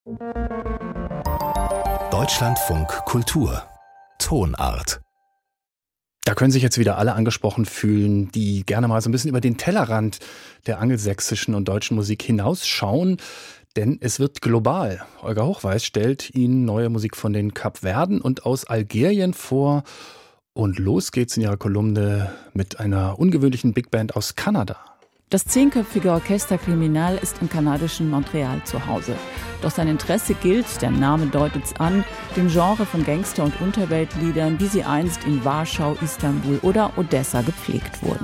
Deutschlandfunk Kultur Tonart. Da können sich jetzt wieder alle angesprochen fühlen, die gerne mal so ein bisschen über den Tellerrand der angelsächsischen und deutschen Musik hinausschauen. Denn es wird global. Olga Hochweis stellt Ihnen neue Musik von den Kapverden und aus Algerien vor. Und los geht's in ihrer Kolumne mit einer ungewöhnlichen Big Band aus Kanada. Das 10-köpfige Orchester Criminal ist im kanadischen Montreal zu Hause. Doch sein Interesse gilt, der Name deutet's an, dem Genre von Gangster- und Unterweltliedern, wie sie einst in Warschau, Istanbul oder Odessa gepflegt wurden.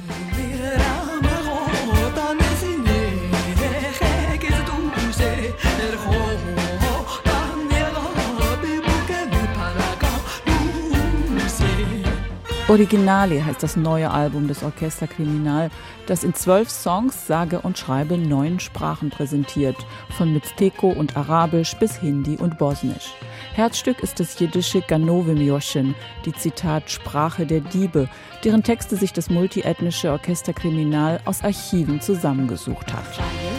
Originale heißt das neue Album des Orchester Criminal, das in 12 Songs sage und schreibe 9 Sprachen präsentiert, von Mixteco und Arabisch bis Hindi und Bosnisch. Herzstück ist das jiddische Ganove Mioschen, die Zitat Sprache der Diebe, deren Texte sich das multiethnische Orchester Criminal aus Archiven zusammengesucht hat.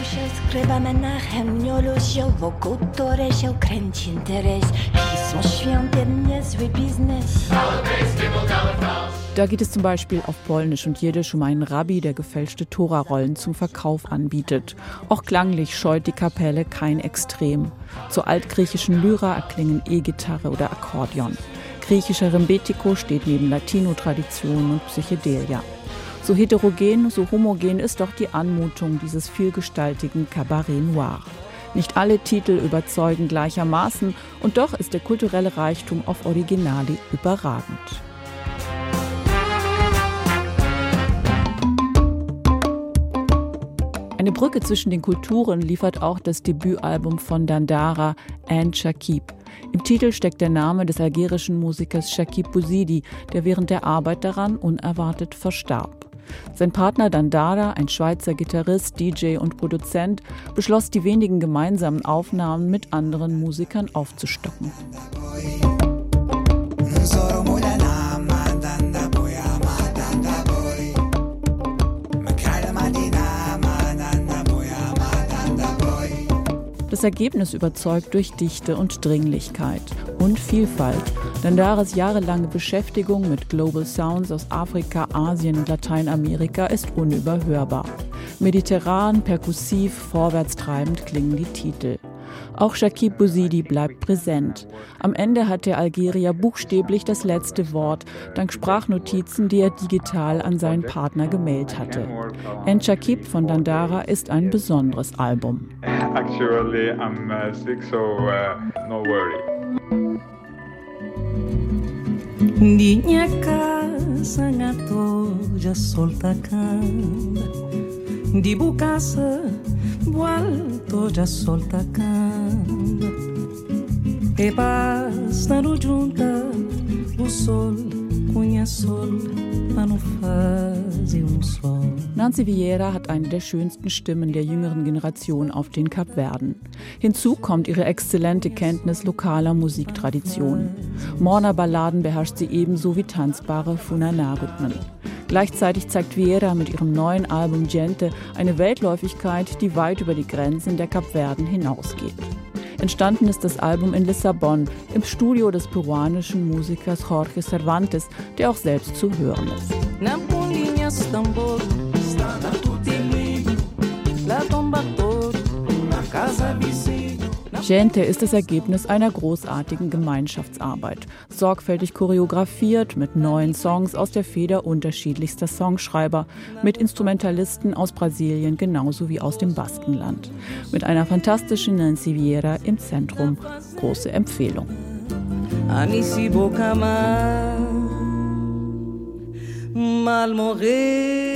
Da geht es zum Beispiel auf Polnisch und Jiddisch um einen Rabbi, der gefälschte Tora-Rollen zum Verkauf anbietet. Auch klanglich scheut die Kapelle kein Extrem. Zur altgriechischen Lyra erklingen E-Gitarre oder Akkordeon. Griechischer Rembetiko steht neben Latino-Traditionen und Psychedelia. So heterogen, so homogen ist doch die Anmutung dieses vielgestaltigen Cabaret Noir. Nicht alle Titel überzeugen gleichermaßen und doch ist der kulturelle Reichtum auf Originale überragend. Eine Brücke zwischen den Kulturen liefert auch das Debütalbum von Dandara, And Shakib. Im Titel steckt der Name des algerischen Musikers Shakib Bouzidi, der während der Arbeit daran unerwartet verstarb. Sein Partner Dandara, ein Schweizer Gitarrist, DJ und Produzent, beschloss, die wenigen gemeinsamen Aufnahmen mit anderen Musikern aufzustocken. Das Ergebnis überzeugt durch Dichte und Dringlichkeit und Vielfalt. Dandaras jahrelange Beschäftigung mit Global Sounds aus Afrika, Asien und Lateinamerika ist unüberhörbar. Mediterran, perkussiv, vorwärtstreibend klingen die Titel. Auch Shakib Bouzidi bleibt präsent. Am Ende hat der Algerier buchstäblich das letzte Wort, dank Sprachnotizen, die er digital an seinen Partner gemailt hatte. And Shakib von Dandara ist ein besonderes Album. Actually, I'm sick, so no worry. Dinha casa ngatoja solta canda di bucaça toja solta canda e bastano junta o sol cunha sol não faz sol. Nancy Vieira hat eine der schönsten Stimmen der jüngeren Generation auf den Kapverden. Hinzu kommt ihre exzellente Kenntnis lokaler Musiktraditionen. Morna-Balladen beherrscht sie ebenso wie tanzbare Funana-Rhythmen. Gleichzeitig zeigt Vieira mit ihrem neuen Album Gente eine Weltläufigkeit, die weit über die Grenzen der Kapverden hinausgeht. Entstanden ist das Album in Lissabon, im Studio des peruanischen Musikers Jorge Cervantes, der auch selbst zu hören ist. Gente ist das Ergebnis einer großartigen Gemeinschaftsarbeit. Sorgfältig choreografiert, mit neuen Songs aus der Feder unterschiedlichster Songschreiber, mit Instrumentalisten aus Brasilien genauso wie aus dem Baskenland. Mit einer fantastischen Nancy Vieira im Zentrum. Große Empfehlung. Mal morrer,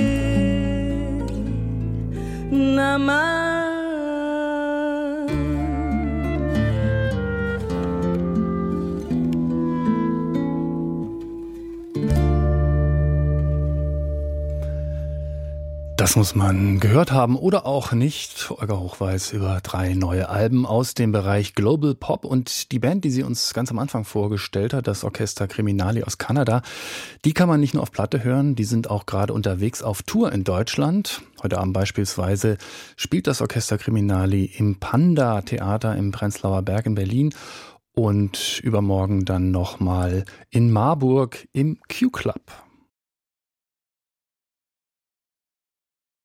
Das muss man gehört haben oder auch nicht. Olga Hochweis über 3 neue Alben aus dem Bereich Global Pop und die Band, die sie uns ganz am Anfang vorgestellt hat, das Orchester Criminali aus Kanada, die kann man nicht nur auf Platte hören, die sind auch gerade unterwegs auf Tour in Deutschland. Heute Abend beispielsweise spielt das Orchester Criminali im Panda Theater im Prenzlauer Berg in Berlin und übermorgen dann nochmal in Marburg im Q-Club.